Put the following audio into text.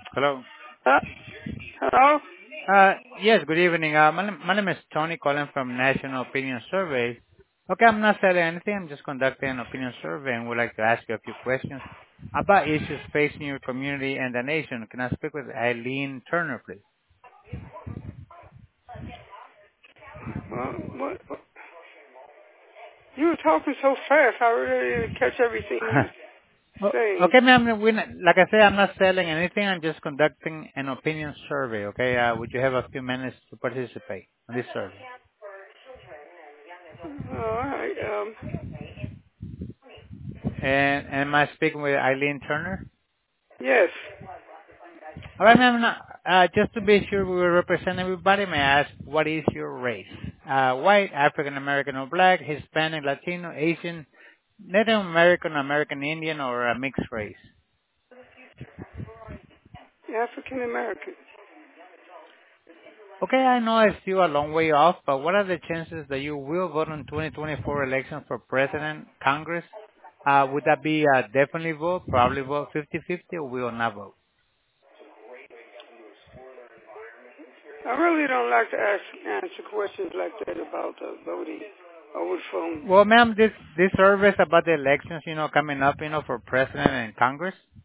Hello. Uh, hello? Yes, good evening. My name is Tony calling from National Opinion Survey. Okay, I'm not selling anything. I'm just conducting an opinion survey and would like to ask you a few questions about issues facing your community and the nation. Can I speak with Eileen Turner, please? What? You were talking so fast, I really didn't catch everything you were saying. Okay, ma'am. Like I said, I'm not selling anything. I'm just conducting an opinion survey. Okay, would you have a few minutes to participate in this survey? All right. And am I speaking with Eileen Turner? Yes. All right, ma'am. Just to be sure we will represent everybody, may I ask, what is your race? White, African American or black, Hispanic, Latino, Asian, Native American, American Indian, or a mixed race? African American. Okay, I know it's still a long way off, but what are the chances that you will vote in 2024 election for president, Congress? Would that be definitely vote, probably vote 50-50, or will not vote? I really don't like to answer questions like that about voting over the phone. Well, ma'am, this survey is about the elections, coming up, for president and Congress.